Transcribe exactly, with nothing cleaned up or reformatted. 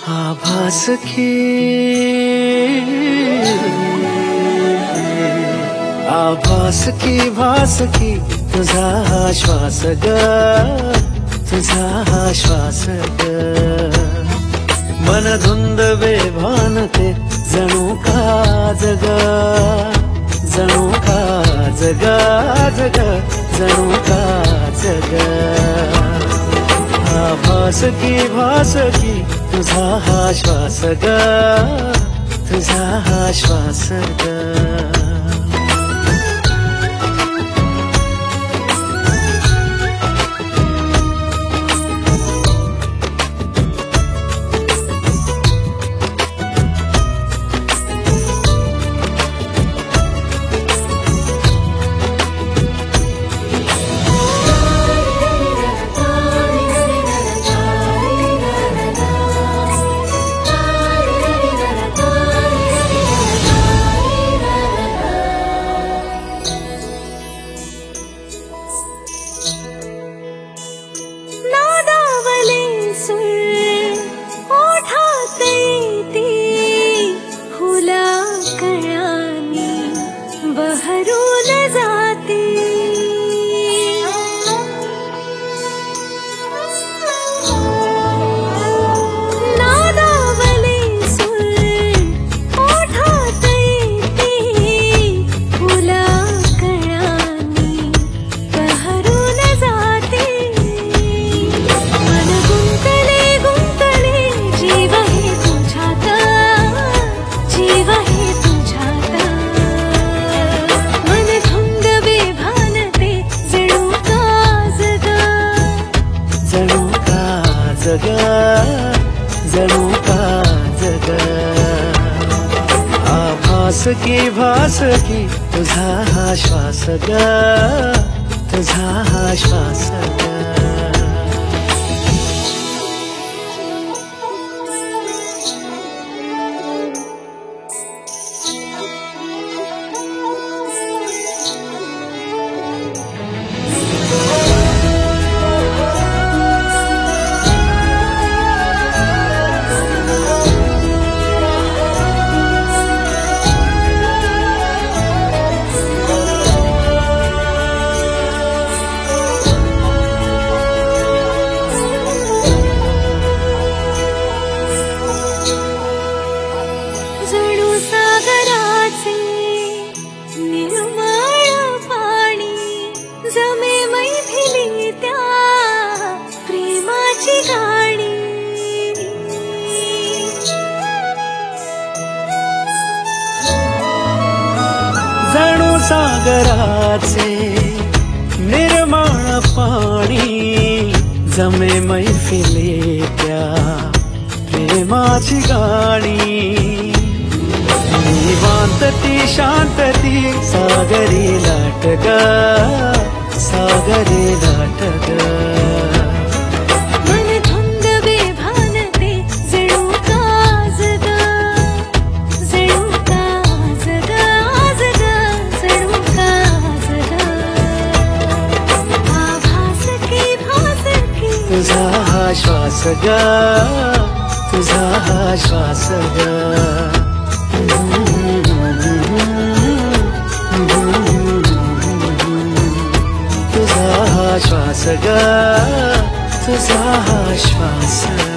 आभास की आभास की भास की तुझा हा श्वास ग तुझा हा श्वास ग मन धुंद बेभान ते जणू का जग जणू का जग जग जणू का जग आभास की भास की तुझा हा श्वास ग तुझा हा श्वास ग बहरून जाती नादावले सूर ओठात येती फुला कळ्यांनी बहरून जाती मन गुंतले गुंतले जीव हे तुझ्यात जीव हे तुझ्यात जग जणू का जग आभास की भास की तुझा हा श्वास ग तुझा हा श्वास ग जणू सागराचे निर्मळ पाणी जमे मैफिली त्या प्रेमाची गाणी निवांतती शांतती सागरी लाट ग सागरी लाट ग तुझा हा श्वास ग तुझा हा श्वास ग तुझा हा श्वास ग तुझा हा श्वास